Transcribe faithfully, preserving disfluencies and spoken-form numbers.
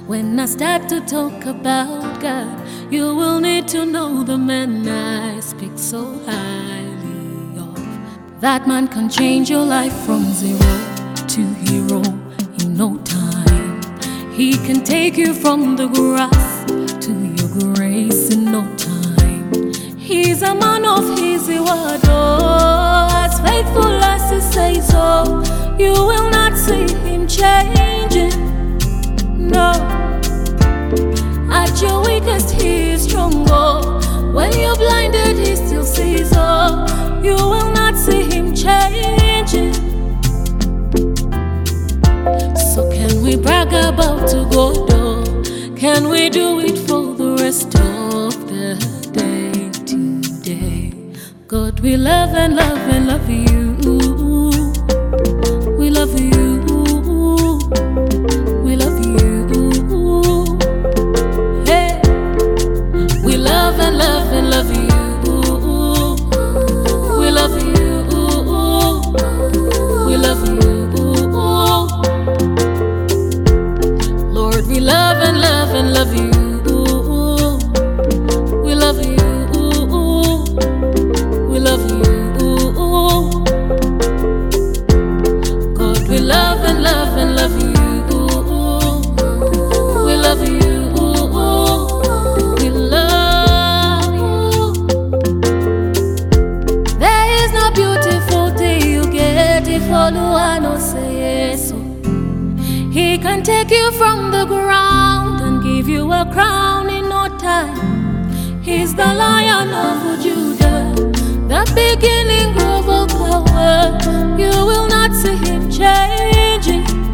When I start to talk about God, you will need to know the man I speak so highly of. That man can change your life from zero to hero in no time. He can take you from the grass to your grace in no time. He's a man of his word, oh, as faithful as he says so. You will not see him changing, no. At your weakest, he is stronger. When you're blinded, he still sees all. You will not see him changing. So can we brag about to God? Can we do it for the rest of the day today? God, we love and love and love you. We love you. We love you. Hey, we love and love and love you. We love you. We love you. Lord, we love and love and love you. We love you. We love you. God, we love and love and love you. We love you. We love you. There is no beautiful day you get if all I know say yes. He can take you from the ground and give you a crown in no time. He's the Lion of Judah, the beginning of all power. You will not see him changing.